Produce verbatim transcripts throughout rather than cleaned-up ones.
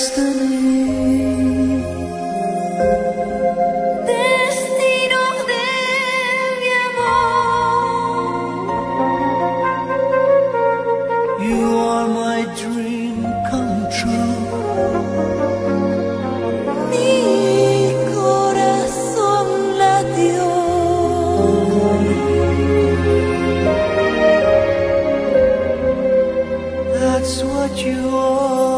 destiny. Destino de mi amor. You are my dream come true. Mi corazón latió. That's what you are.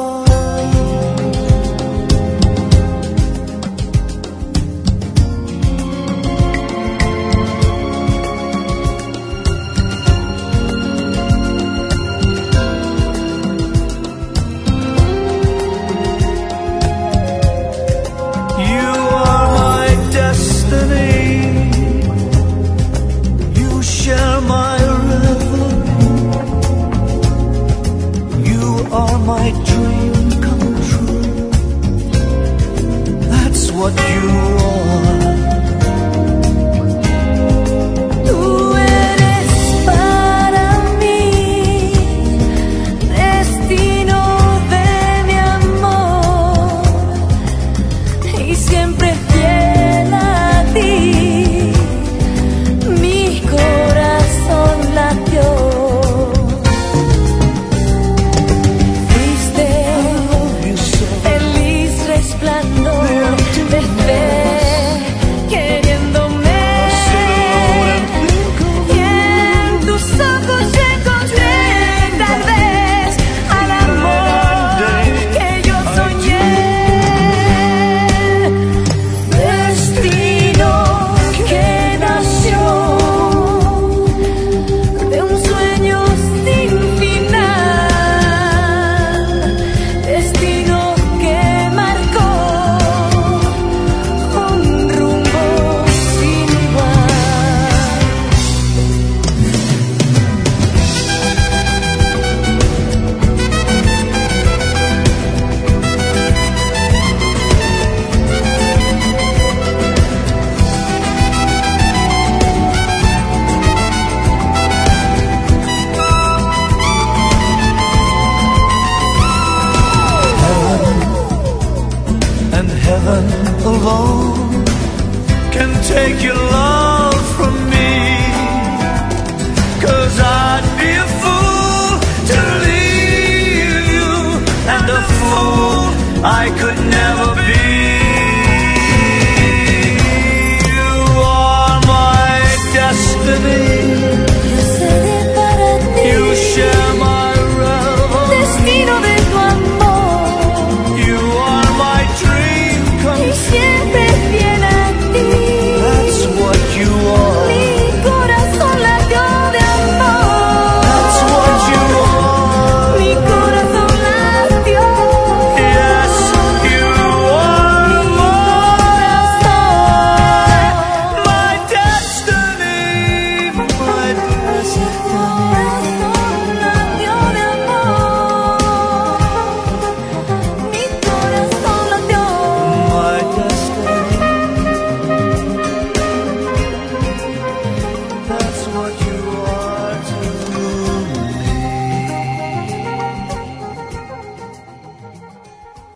You are my destiny. You share my reverie. You are my dream come true. That's what you are. Tú eres para mí destino de mi amor y siempre fiel a ti. Mi corazón latió. Resplandor de fe, queriéndome, y en tus ojos yo encontré tal vez al amor que yo soñé. Destino que nació de un sueño sin final. Destino heaven alone can take your love.